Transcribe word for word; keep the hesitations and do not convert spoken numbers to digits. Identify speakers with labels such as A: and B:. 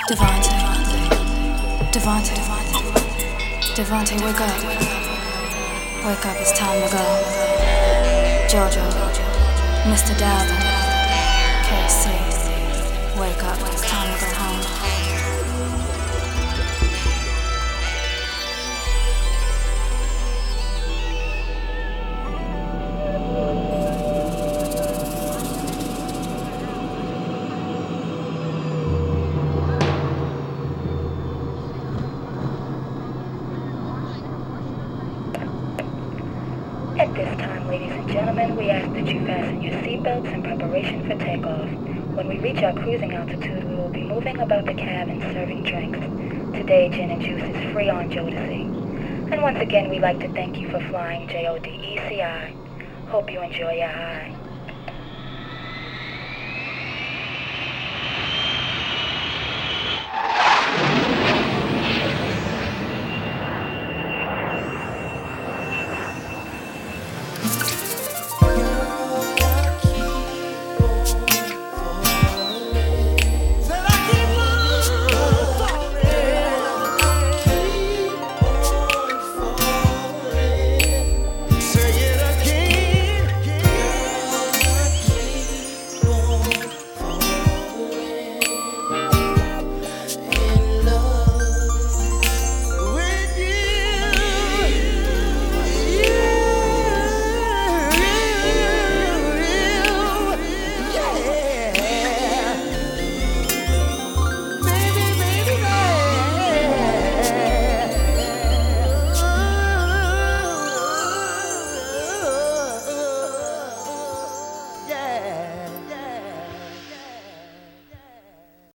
A: Devante, Devante, Devante, wake up. Wake up, it's time to go. Jojo, Mister Dalvin, K C, wake up, it's time to go home.
B: At this time, ladies and gentlemen, we ask that you fasten your seatbelts in preparation for takeoff. When we reach our cruising altitude, we will be moving about the cabin serving drinks. Today, gin and juice is free on Jodeci. And once again, we'd like to thank you for flying J O D E C I. Hope you enjoy your high.